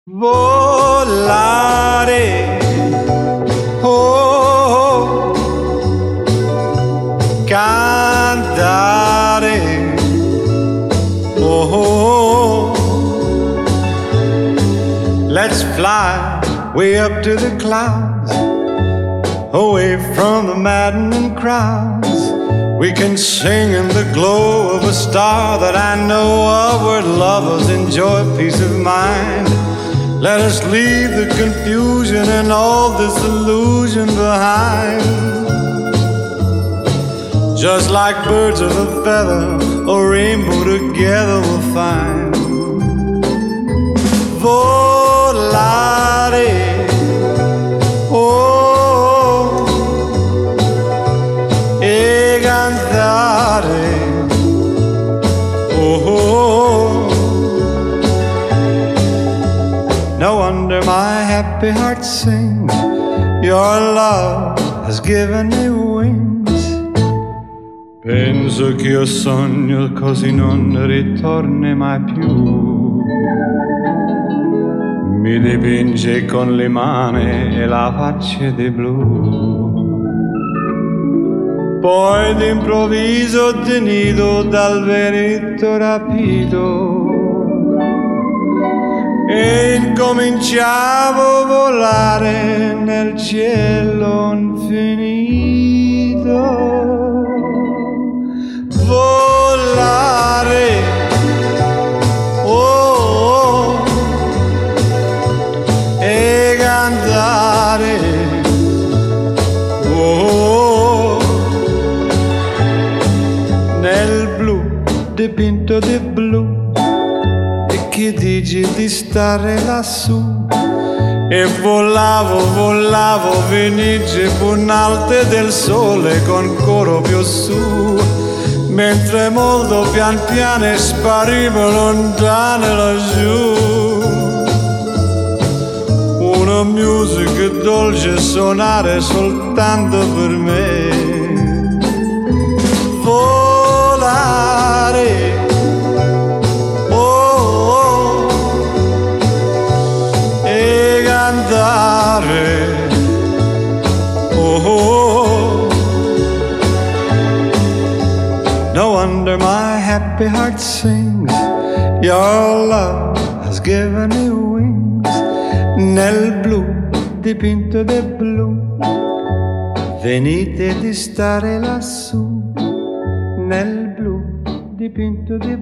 Volare, oh, cantare, oh, let's fly way up to the clouds, away from the maddening crowds. We can sing in the glow of a star that I know of, where lovers enjoy peace of mind. Let us leave the confusion and all this illusion behind. Just like birds of a feather, a rainbow together we'll find. Volare, oh, e cantare, oh. No wonder my happy heart sings. Your love has given me wings. Penso che io sogno così non ritorni mai più. Mi dipinge con le mani e la faccia di blu. Poi d'improvviso tenido dal veretto rapito e incominciavo a volare nel cielo infinito. Volare, oh, oh, e cantare, oh, nel blu dipinto di blu. Che dici di stare lassù? E volavo, venice punalte del sole con coro più su, mentre molto pian piano sparivo lontano laggiù. Una musica dolce suonare soltanto per me. Volare, oh, no wonder my happy heart sings. Your love has given me wings. Nel blu dipinto di blu, venite di stare lassù. Nel blu dipinto di